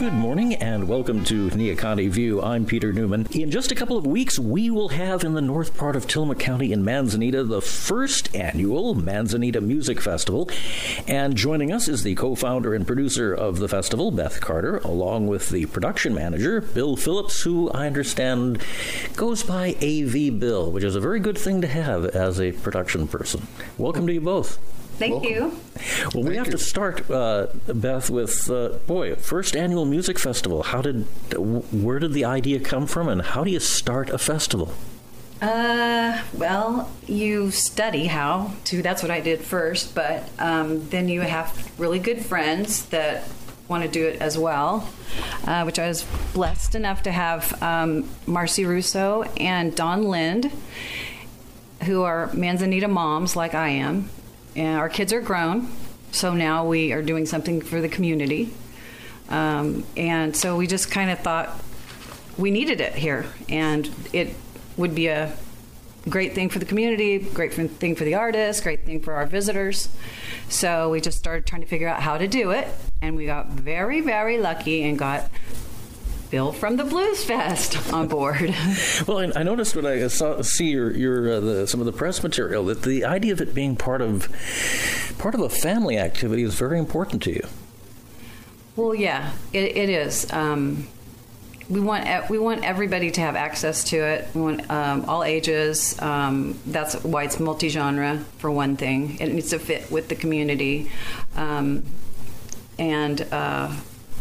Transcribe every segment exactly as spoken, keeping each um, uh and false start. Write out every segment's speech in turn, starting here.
Good morning and welcome to Neocante View. I'm Peter Newman. In just a couple of weeks, we will have in the north part of Tillamook County in Manzanita the first annual Manzanita Music Festival. And joining us is the co-founder and producer of the festival, Beth Carter, along with the production manager, Bill Phillips, who I understand goes by A V Bill, which is a very good thing to have as a production person. Welcome to you both. Thank Welcome. you. Well, we Thank have you. to start, uh, Beth, with, uh, boy, first annual music festival. How did, where did the idea come from, and how do you start a festival? Uh, well, you study how to. That's what I did first, but um, then you have really good friends that want to do it as well, uh, which I was blessed enough to have um, Marcy Russo and Dawn Lind, who are Manzanita moms like I am. And our kids are grown, so now we are doing something for the community. Um, and so we just kind of thought we needed it here, and it would be a great thing for the community, great thing for the artists, great thing for our visitors. So we just started trying to figure out how to do it, and we got very, very lucky and got Bill from the Blues Fest on board. Well, I, I noticed when I saw see your your uh, the, some of the press material that the idea of it being part of part of a family activity is very important to you. Well, yeah, it, it is. Um, we want e- we want everybody to have access to it. We want um, all ages. Um, that's why it's multi-genre, for one thing. It needs to fit with the community, um, and uh,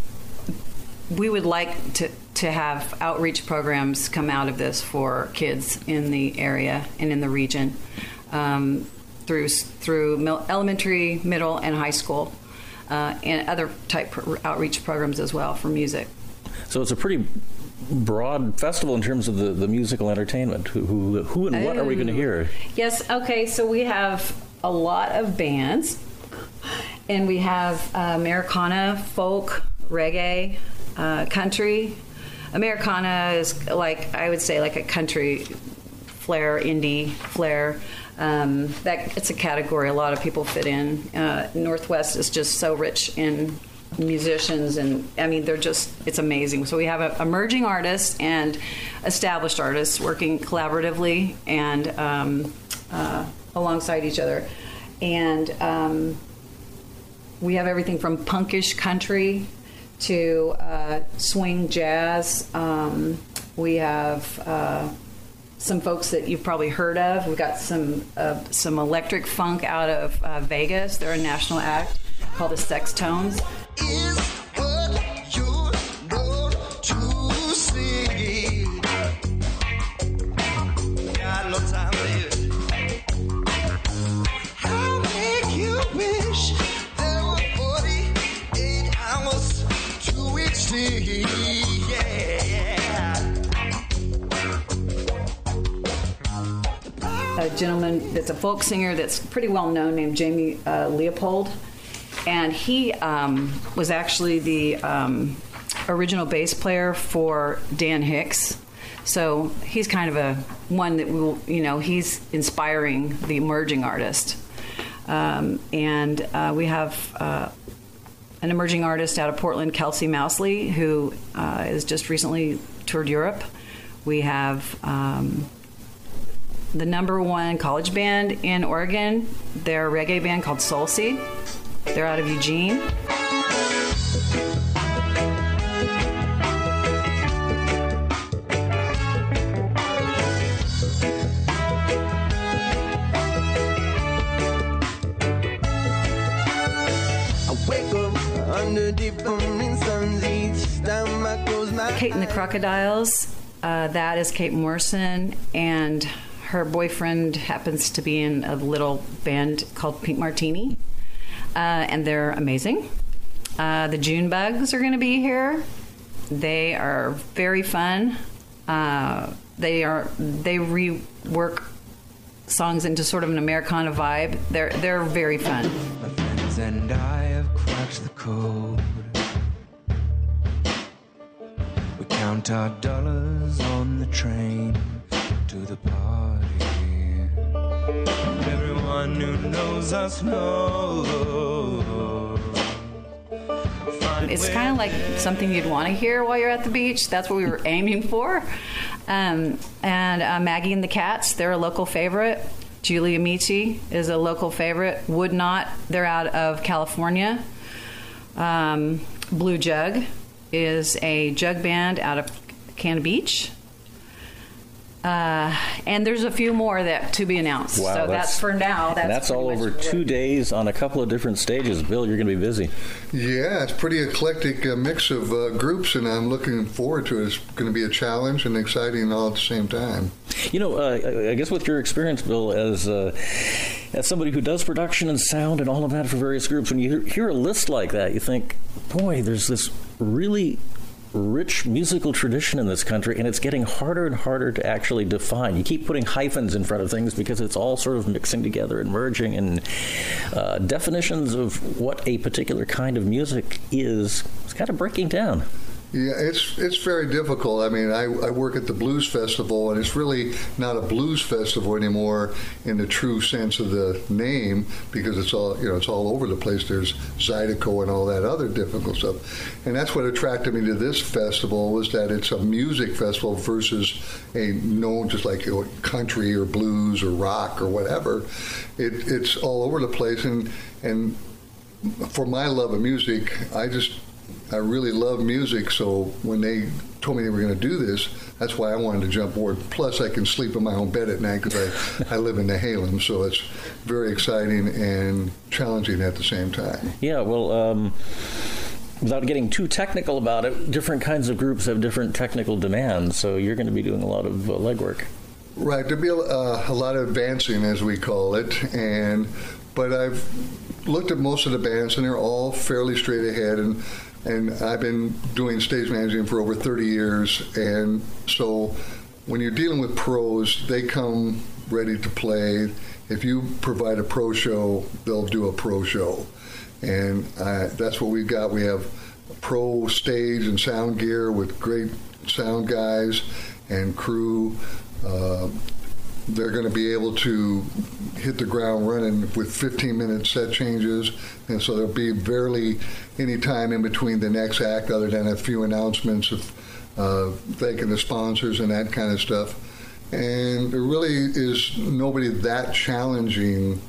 we would like to, to have outreach programs come out of this for kids in the area and in the region, um, through through mil- elementary, middle, and high school, uh, and other type pro- outreach programs as well for music. So it's a pretty broad festival in terms of the, the musical entertainment. Who, who, who and what are we going to hear? Yes, okay, so we have a lot of bands, and we have uh, Americana, folk, reggae, uh, country. Americana is like, I would say, like a country flair, indie flair. Um, that it's a category a lot of people fit in. Uh, Northwest is just so rich in musicians, and I mean, they're just, it's amazing. So we have a, emerging artists and established artists working collaboratively and um, uh, alongside each other. And um, we have everything from punkish country to uh, swing jazz. Um, we have uh, some folks that you've probably heard of. We've got some uh, some electric funk out of uh, Vegas. They're a national act called the Sex Tones. Is what you know to see. Got no time for you. How make you wish there were forty-eight hours to each day? Yeah. A gentleman that's a folk singer that's pretty well known named Jamie uh, Leopold. And he um, was actually the um, original bass player for Dan Hicks. So he's kind of a one that will, you know, he's inspiring the emerging artist. Um, and uh, we have uh, an emerging artist out of Portland, Kelsey Mousley, who uh, has just recently toured Europe. We have um, the number one college band in Oregon. They're a reggae band called Soul Seed. They're out of Eugene. I wake up under different suns each time I close my Kate and the Crocodiles. Uh, that is Kate Morrison, and her boyfriend happens to be in a little band called Pink Martini. Uh, and they're amazing. Uh, the June Bugs are going to be here. They are very fun. Uh, they are they rework songs into sort of an Americana vibe. They're they're very fun. My friends and I have cracked the code. We count our dollars on the train to the party. Everyone who knows us knows It's kind of like something you'd want to hear while you're at the beach. That's what we were aiming for. Um, and uh, Maggie and the Cats, they're a local favorite. Julie Amici is a local favorite. Would Not, they're out of California. Um, Blue Jug is a jug band out of Cannon Beach. Uh, and there's a few more that to be announced. Wow, so that's, that's for now. That's, and that's all over two days on a couple of different stages. Bill, you're going to be busy. Yeah, it's a pretty eclectic uh, mix of uh, groups, and I'm looking forward to it. It's going to be a challenge and exciting all at the same time. You know, uh, I guess with your experience, Bill, as uh, as somebody who does production and sound and all of that for various groups, when you hear a list like that, you think, boy, there's this really rich musical tradition in this country, and it's getting harder and harder to actually define. You keep putting hyphens in front of things because it's all sort of mixing together and merging, and uh, definitions of what a particular kind of music is is kind of breaking down. Yeah, it's it's very difficult. I mean, I, I work at the Blues Festival, and it's really not a blues festival anymore in the true sense of the name, because it's all you know, it's all over the place. There's Zydeco and all that other difficult stuff, and that's what attracted me to this festival, was that it's a music festival versus a known just like you know, country or blues or rock or whatever. It it's all over the place, and and for my love of music, I just. I really love music, so when they told me they were going to do this, that's why I wanted to jump aboard. Plus, I can sleep in my own bed at night because I, I live in Nehalem, so it's very exciting and challenging at the same time. Yeah, well, um, without getting too technical about it, different kinds of groups have different technical demands, so you're going to be doing a lot of uh, legwork. Right, there'll be a, uh, a lot of advancing, as we call it, and but I've looked at most of the bands, and they're all fairly straight ahead, and And I've been doing stage managing for over thirty years, and so when you're dealing with pros, they come ready to play. If you provide a pro show, they'll do a pro show. And uh, that's what we've got. We have pro stage and sound gear with great sound guys and crew. Uh, they're going to be able to hit the ground running with fifteen-minute set changes, and so there'll be barely any time in between the next act other than a few announcements of uh, thanking the sponsors and that kind of stuff. And there really is nobody that challenging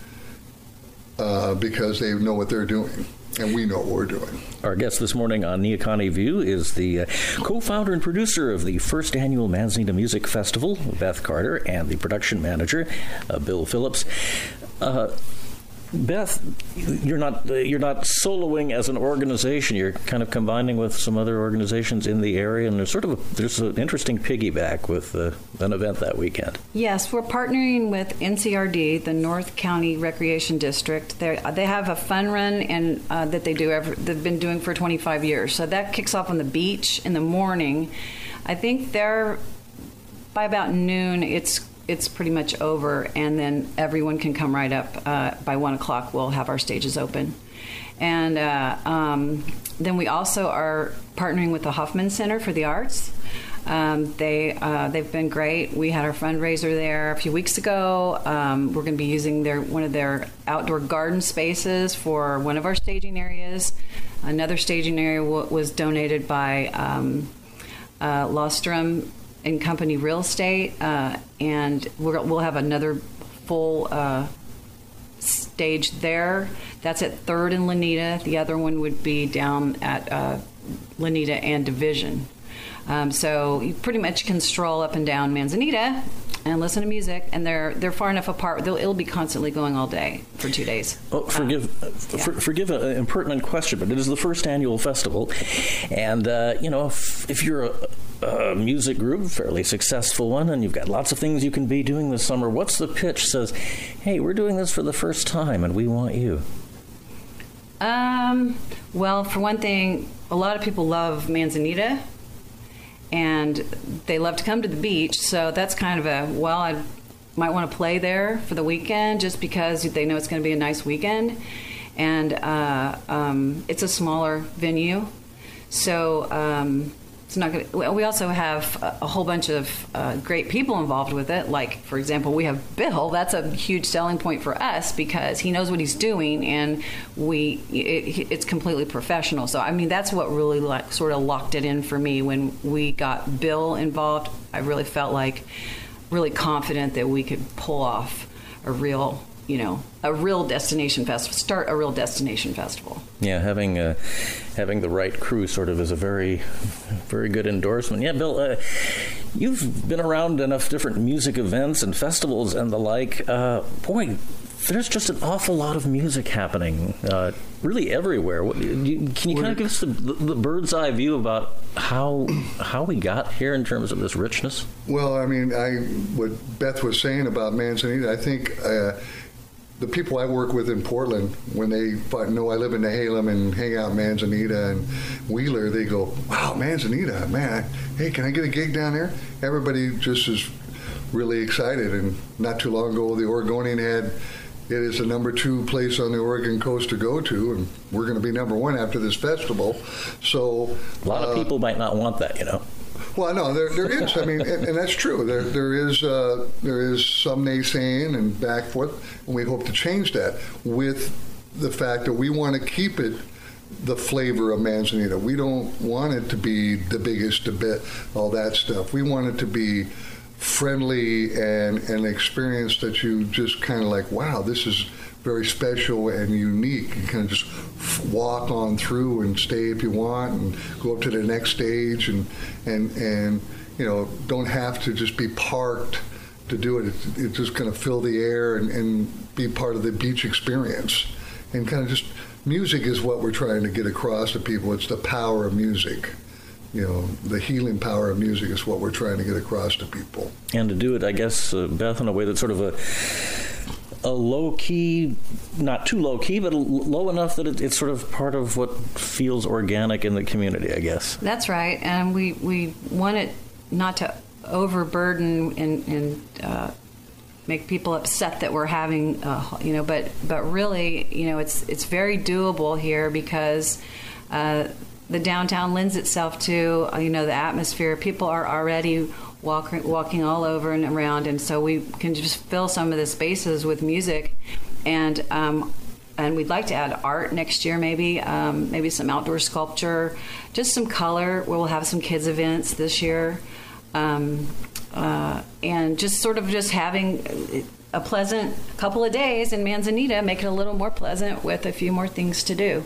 uh, because they know what they're doing. And we know what we're doing. Our guest this morning on Neocani View is the uh, co-founder and producer of the first annual Manzanita Music Festival, Beth Carter, and the production manager, uh, Bill Phillips. Uh, Beth, you're not uh, you're not soloing as an organization. You're kind of combining with some other organizations in the area, and there's sort of a, there's an interesting piggyback with uh, an event that weekend. Yes, we're partnering with N C R D, the North County Recreation District. They they have a fun run and uh, that they do every, they've been doing for twenty-five years. So that kicks off on the beach in the morning. I think they're by about noon. It's it's pretty much over, and then everyone can come right up. Uh, by one o'clock, we'll have our stages open. And uh, um, then we also are partnering with the Hoffman Center for the Arts. Um, they, uh, they've been great. We had our fundraiser there a few weeks ago. Um, we're going to be using their one of their outdoor garden spaces for one of our staging areas. Another staging area w- was donated by um, uh, Lostrom and Company Real Estate, uh, and we're, we'll have another full uh, stage there. That's at Third and Lanita. The other one would be down at uh, Lanita and Division. Um, so you pretty much can stroll up and down Manzanita and listen to music, and they're they're far enough apart. They'll, it'll be constantly going all day for two days. Oh, forgive um, yeah. for, forgive an impertinent question, but it is the first annual festival, and uh, you know if, if you're a, a music group, a fairly successful one, and you've got lots of things you can be doing this summer, what's the pitch? Says, hey, we're doing this for the first time, and we want you. Um. Well, for one thing, a lot of people love Manzanita. And they love to come to the beach, so that's kind of a, well, I might want to play there for the weekend just because they know it's going to be a nice weekend. And uh, um, it's a smaller venue. So um, it's not going to. We also have a, a whole bunch of uh, great people involved with it. Like, for example, we have Bill. That's a huge selling point for us because he knows what he's doing, and we it, it's completely professional. So, I mean, that's what really like, sort of locked it in for me when we got Bill involved. I really felt like really confident that we could pull off a real, you know, a real destination festival, start a real destination festival. Yeah, having uh, having the right crew sort of is a very, very good endorsement. Yeah, Bill, uh, you've been around enough different music events and festivals and the like. Uh, boy, there's just an awful lot of music happening, uh, really everywhere. What, you, can you kind of give us the, the, the bird's eye view about how how we got here in terms of this richness? Well, I mean, I what Beth was saying about Manzanita, I think. Uh, The people I work with in Portland, when they know I live in Nehalem and hang out in Manzanita and Wheeler, they go, wow, Manzanita, man, hey, can I get a gig down there? Everybody just is really excited. And not too long ago, the Oregonian had, it is the number two place on the Oregon coast to go to, and we're going to be number one after this festival. So a lot of uh, people might not want that, you know. Well, no, there there is. I mean, and, and that's true. There there is uh, there is some naysaying and back forth, and we hope to change that with the fact that we want to keep it the flavor of Manzanita. We don't want it to be the biggest, the bit, all that stuff. We want it to be friendly and an experience that you just kind of like, wow, this is very special and unique. You kind of just walk on through and stay if you want and go up to the next stage and and and you know, don't have to just be parked to do it. It's, it's just kind of fill the air and, and be part of the beach experience. And kind of just, music is what we're trying to get across to people. It's the power of music. You know, the healing power of music is what we're trying to get across to people. And to do it, I guess, uh, Beth, in a way that's sort of a a low-key, not too low-key, but low enough that it, it's sort of part of what feels organic in the community, I guess. That's right. And we, we want it not to overburden and, and uh, make people upset that we're having, uh, you know, but, but really, you know, it's, it's very doable here because uh, the downtown lends itself to, you know, the atmosphere. People are already walking walking all over and around, and so we can just fill some of the spaces with music, and um, and we'd like to add art next year, maybe um, maybe some outdoor sculpture, just some color. We'll have some kids events this year, um, uh, and just sort of just having a pleasant couple of days in Manzanita, make it a little more pleasant with a few more things to do.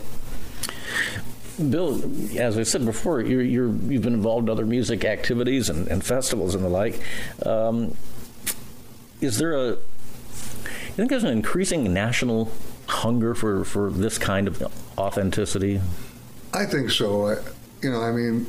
Bill, as I said before, you're, you're, you've been involved in other music activities and, and festivals and the like. Um, is there a, you think there's an increasing national hunger for, for this kind of authenticity? I think so. I, you know, I mean,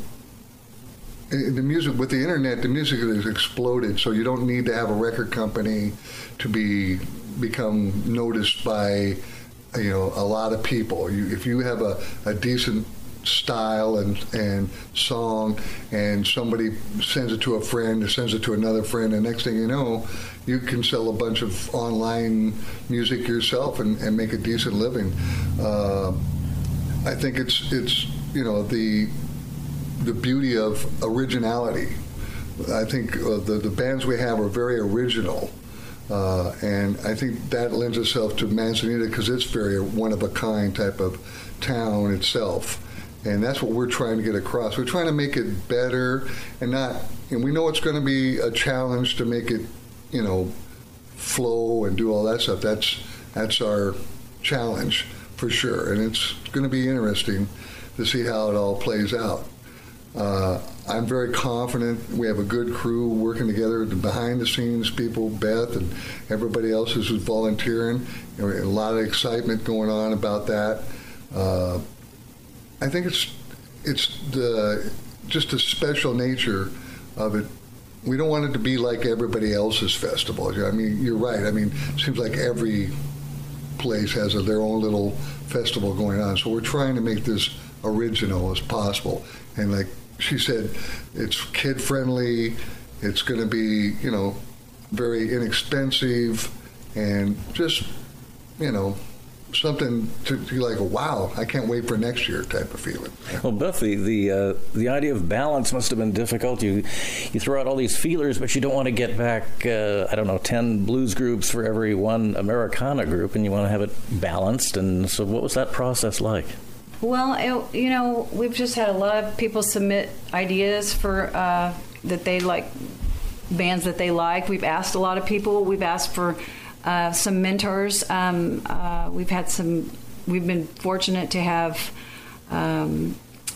the music, with the internet, the music has exploded, so you don't need to have a record company to be become noticed by, you know, a lot of people. You, if you have a, a decent style and and song, and somebody sends it to a friend or sends it to another friend, and next thing you know, you can sell a bunch of online music yourself and, and make a decent living. Uh, I think it's it's you know the the beauty of originality. I think uh, the the bands we have are very original. Uh, and I think that lends itself to Manzanita because it's very one-of-a-kind type of town itself. And that's what we're trying to get across. We're trying to make it better and not, and we know it's going to be a challenge to make it, you know, flow and do all that stuff. That's, that's our challenge for sure. And it's going to be interesting to see how it all plays out. Uh, I'm very confident we have a good crew working together, the behind-the-scenes people, Beth and everybody else who's volunteering. You know, a lot of excitement going on about that. Uh, I think it's it's the just the special nature of it. We don't want it to be like everybody else's festival. I mean, you're right. I mean, it seems like every place has a, their own little festival going on. So we're trying to make this original as possible. And like she said, it's kid-friendly. It's going to be, you know, very inexpensive and just, you know, something to, to like, wow, I can't wait for next year type of feeling. Well, Beth, the the, uh, the idea of balance must have been difficult. You you throw out all these feelers, but you don't want to get back, uh, I don't know, ten blues groups for every one Americana group, and you want to have it balanced. And so what was that process like? Well, it, you know, we've just had a lot of people submit ideas for uh, that they like, bands that they like. We've asked a lot of people. We've asked for uh, some mentors. Um, uh, we've had some. We've been fortunate to have um,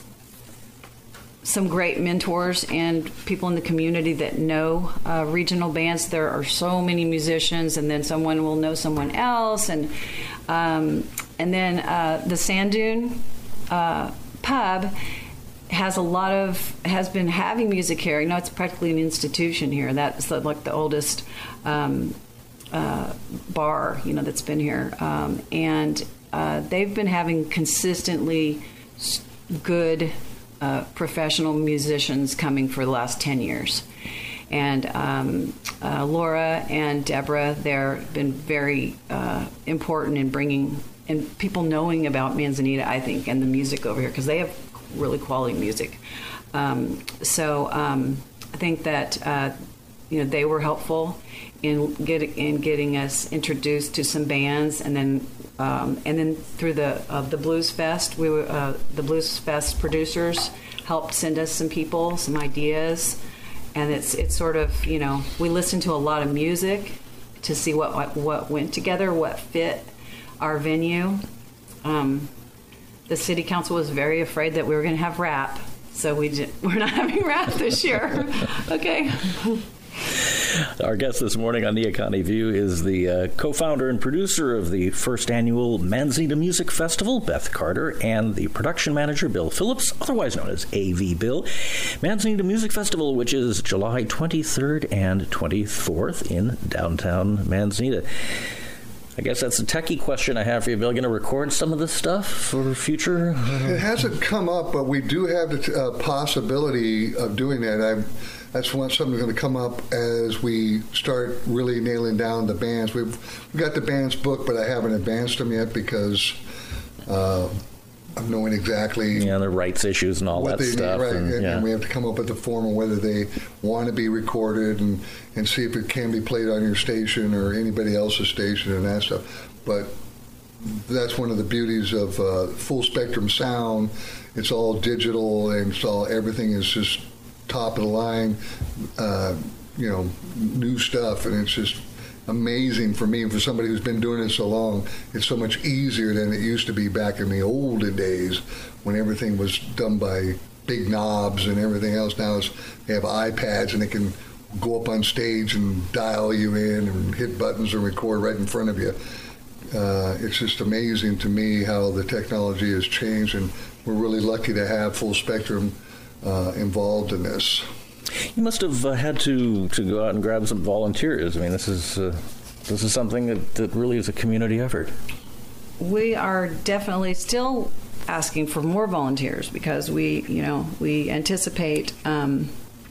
some great mentors and people in the community that know uh, regional bands. There are so many musicians, and then someone will know someone else, and um, and then uh, the Sand Dune uh, Pub has a lot of has been having music here. You know, it's practically an institution here. That's the, like the oldest um, uh, bar, you know, that's been here, um, and uh, they've been having consistently good uh, professional musicians coming for the last ten years. And um, uh, Laura and Deborah, they've been very uh, important in bringing and people knowing about Manzanita, I think, and the music over here, because they have really quality music. Um, so um, I think that uh, you know they were helpful in getting in getting us introduced to some bands, and then um, and then through the uh, the Blues Fest, we were uh, the Blues Fest producers helped send us some people, some ideas, and it's it's sort of, you know, we listened to a lot of music to see what what, what went together, what fit our venue. Um, The city council was very afraid that we were going to have rap, so we did, we're not having rap this year. Okay. Our guest this morning on Nia County View is the uh, co-founder and producer of the first annual Manzanita Music Festival, Beth Carter, and the production manager, Bill Phillips, otherwise known as A V Bill. Manzanita Music Festival, which is July twenty-third and twenty-fourth in downtown Manzanita. I guess that's a techie question I have for you, Bill. Going to record some of this stuff for future? It hasn't come up, but we do have the uh, possibility of doing that. I, that's one, something that's going to come up as we start really nailing down the bands. We've, we've got the bands booked, but I haven't advanced them yet because uh, of knowing exactly... Yeah, the rights issues and all that they stuff. Need, right, and, and, yeah. and we have to come up with a form of whether they want to be recorded and, and see if it can be played on your station or anybody else's station and that stuff. But that's one of the beauties of uh, full spectrum sound. It's all digital, and it's all, everything is just top of the line, uh, you know, new stuff, and it's just amazing for me and for somebody who's been doing it so long. It's so much easier than it used to be back in the olden days when everything was done by big knobs and everything else. Now it's, they have iPads and they can go up on stage and dial you in and hit buttons and record right in front of you. Uh, it's just amazing to me how the technology has changed, and we're really lucky to have Full Spectrum uh, involved in this. You must have uh, had to, to go out and grab some volunteers. I mean, this is uh, this is something that, that really is a community effort. We are definitely still asking for more volunteers because we, you know, we anticipate um,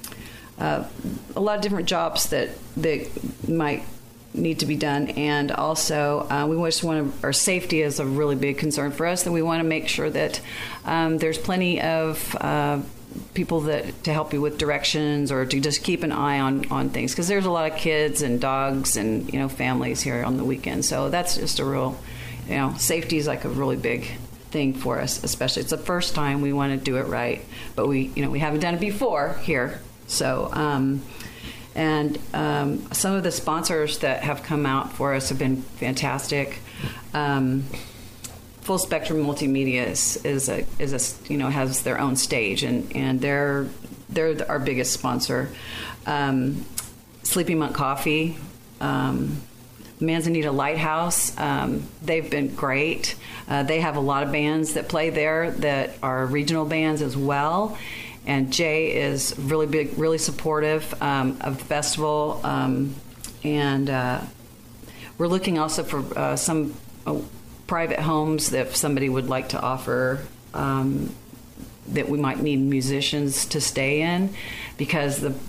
uh, a lot of different jobs that that might need to be done, and also uh, we just want to, our safety is a really big concern for us, and we want to make sure that um, there's plenty of uh, people that to help you with directions or to just keep an eye on, on things, because there's a lot of kids and dogs and, you know, families here on the weekend. So that's just a real, you know, safety is like a really big thing for us, especially it's the first time we want to do it right, but we, you know, we haven't done it before here. So, um, and um, some of the sponsors that have come out for us have been fantastic. Um, Full Spectrum Multimedia is, is a is a you know has their own stage, and, and they're they're our biggest sponsor. Um, Sleepy Monk Coffee, um, Manzanita Lighthouse, um, they've been great. Uh, they have a lot of bands that play there that are regional bands as well. And Jay is really big, really supportive um, of the festival, um, and uh, we're looking also for uh, some. Uh, private homes that if somebody would like to offer um, that we might need musicians to stay in, because the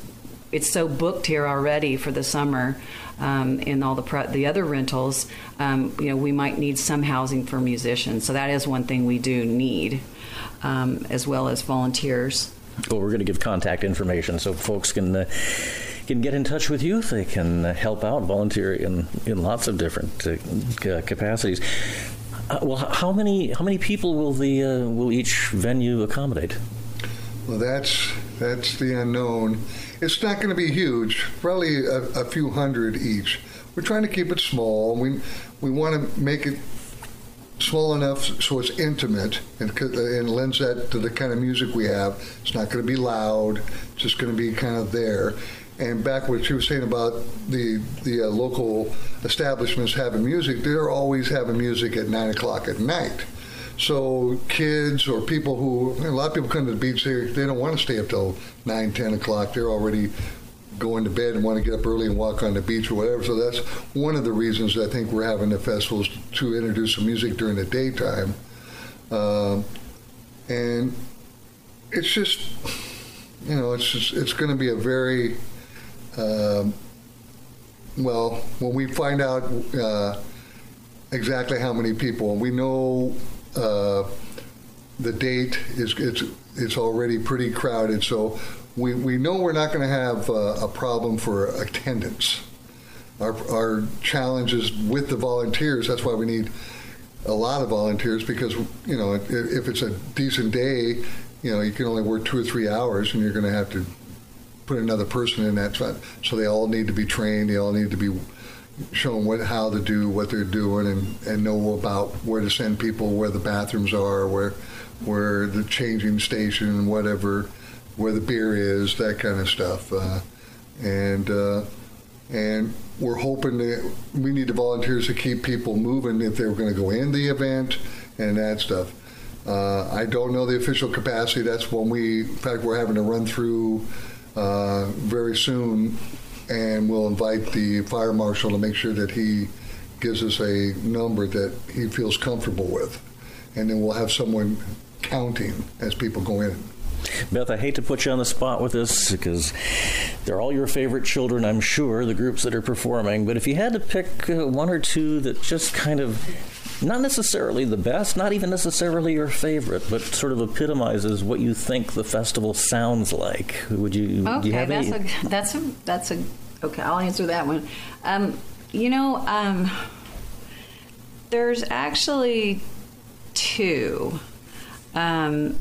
it's so booked here already for the summer, um, in all the pre- the other rentals. Um, you know, we might need some housing for musicians. So that is one thing we do need, um, as well as volunteers. Well, we're going to give contact information so folks can uh, can get in touch with you. They can uh, help out, volunteer in, in lots of different uh, capacities. Uh, well, how many how many people will the uh, will each venue accommodate? Well, that's that's the unknown. It's not going to be huge. Probably a, a few hundred each. We're trying to keep it small. We we want to make it small enough so it's intimate and, and lends that to the kind of music we have. It's not going to be loud. It's just going to be kind of there. And back what you were saying about the the uh, local establishments having music, they're always having music at nine o'clock at night. So kids or people who, a lot of people come to the beach, they, they don't want to stay up till nine, ten o'clock. They're already going to bed and want to get up early and walk on the beach or whatever. So that's one of the reasons I think we're having the festivals, to introduce some music during the daytime. Um, and it's just, you know, it's just, it's going to be a very, um, well, when we find out uh, exactly how many people, we know uh, the date is it's it's already pretty crowded, so we, we know we're not going to have uh, a problem for attendance. Our, our challenge is with the volunteers. That's why we need a lot of volunteers, because, you know, if, if it's a decent day, you know, you can only work two or three hours, and you're going to have to put another person in that spot. So they all need to be trained. They all need to be shown what how to do what they're doing, and, and know about where to send people, where the bathrooms are, where where the changing station, whatever, where the beer is, that kind of stuff. Uh, and uh, and we're hoping that we need the volunteers to keep people moving if they were going to go in the event and that stuff. Uh, I don't know the official capacity. That's when we, in fact, we're having to run through uh, very soon, and we'll invite the fire marshal to make sure that he gives us a number that he feels comfortable with. And then we'll have someone counting as people go in. Beth, I hate to put you on the spot with this because they're all your favorite children, I'm sure, the groups that are performing. But if you had to pick uh, one or two that just kind of, not necessarily the best, not even necessarily your favorite, but sort of epitomizes what you think the festival sounds like, would you? Okay, do you have that's any? a that's a that's a okay. I'll answer that one. Um, you know, um, there's actually two. Um,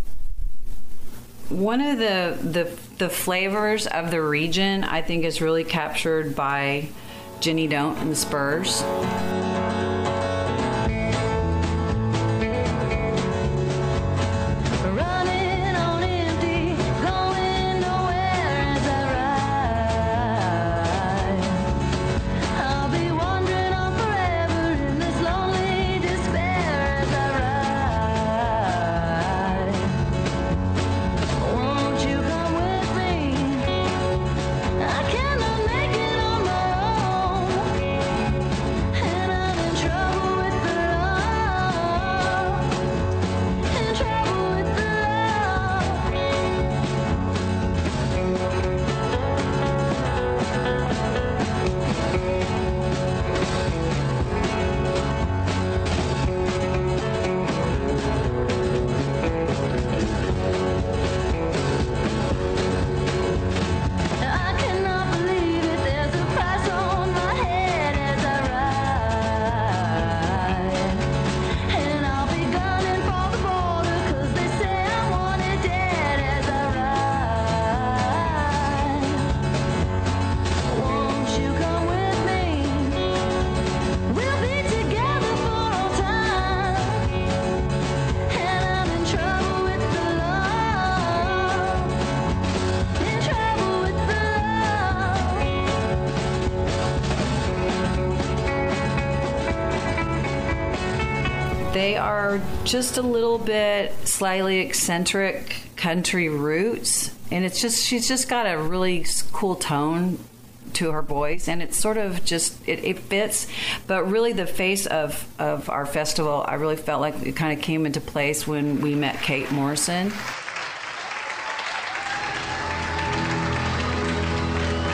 one of the, the the flavors of the region, I think, is really captured by Jenny Don't and the Spurs. They are just a little bit slightly eccentric country roots, and it's just she's just got a really cool tone to her voice, and it's sort of just it, it fits. But really, the face of of our festival, I really felt like it kind of came into place when we met Kate Morrison.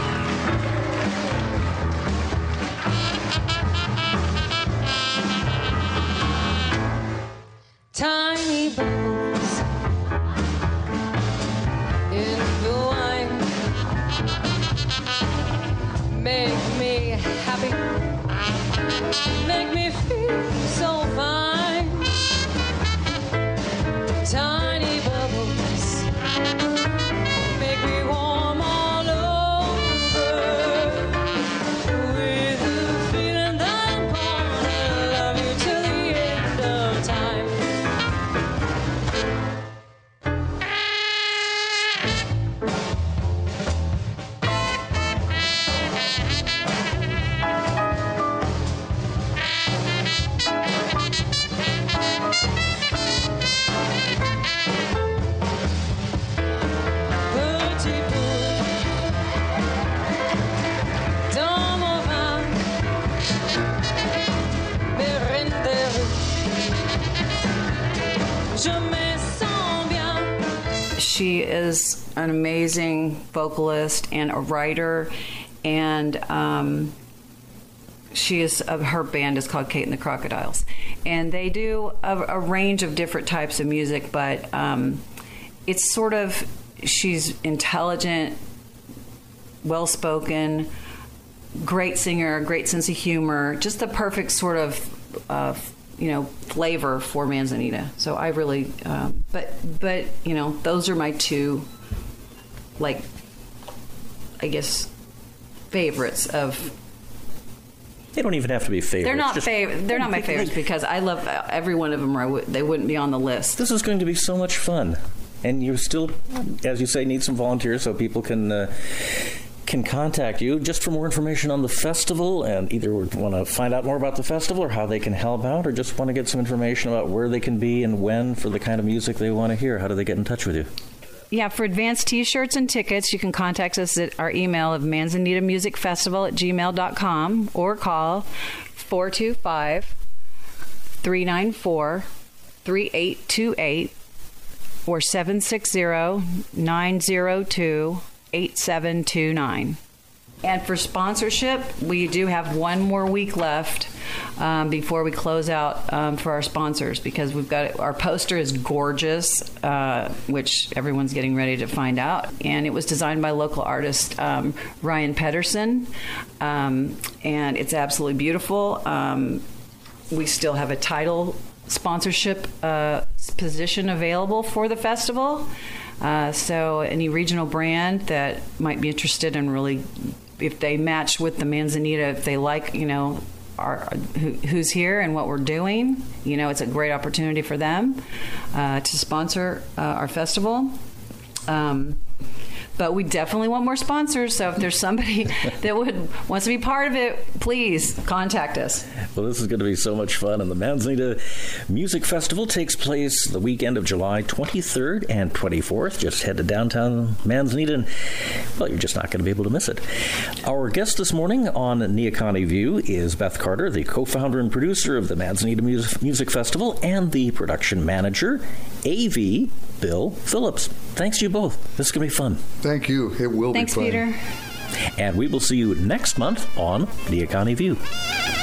happy, make me feel so fine. Tiny bubbles make me warm all over, with the feeling that I'm gonna love you till the end of time. Petit peu dans mon vin, me renderai, je me sens bien. She is an amazing vocalist and a writer, and um, she is uh, her band is called Kate and the Crocodiles, and they do a, a range of different types of music, but um, it's sort of, she's intelligent, well-spoken, great singer, great sense of humor, just the perfect sort of uh, you know flavor for Manzanita. So I really um, but but you know those are my two, like, I guess, favorites of. They don't even have to be favorites. They're not Just- fav- They're not my favorites because I love every one of them, or I would, they wouldn't be on the list. This is going to be so much fun. And you still, as you say, need some volunteers so people can uh, can contact you just for more information on the festival, and either want to find out more about the festival or how they can help out, or just want to get some information about where they can be and when for the kind of music they want to hear. How do they get in touch with you? Yeah, for advanced T-shirts and tickets, you can contact us at our email of manzanita music festival at gmail dot com or call four two five, three nine four, three eight two eight or seven six zero, nine zero two, eight seven two nine. And for sponsorship, we do have one more week left um, before we close out um, for our sponsors, because we've got our poster is gorgeous, uh, which everyone's getting ready to find out. And it was designed by local artist um, Ryan Pedersen, um, and it's absolutely beautiful. Um, we still have a title sponsorship uh, position available for the festival. Uh, so any regional brand that might be interested in really, if they match with the Manzanita, if they like, you know, our, who, who's here and what we're doing, you know, it's a great opportunity for them uh, to sponsor uh, our festival. Um, but we definitely want more sponsors. So if there's somebody that would wants to be part of it, please contact us. Well, this is going to be so much fun. And the Manzanita Music Festival takes place the weekend of July twenty-third and twenty-fourth. Just head to downtown Manzanita, and, well, you're just not going to be able to miss it. Our guest this morning on Neocani View is Beth Carter, the co-founder and producer of the Manzanita Music Festival, and the production manager, A V Bill Phillips. Thanks to you both. This is going to be fun. Thank you. It will Thanks, be fun. Peter. And we will see you next month on Neocani View.